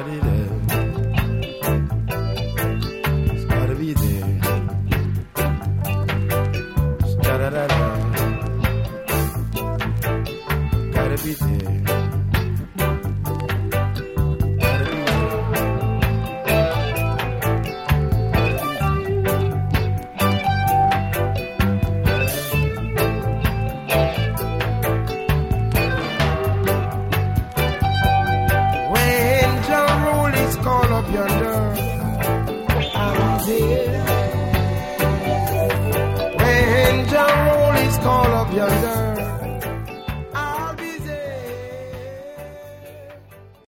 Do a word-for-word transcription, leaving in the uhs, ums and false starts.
Somebody there. It's gotta be there. Da-da-da-da. Gotta be there. When John Roll is called up yonder,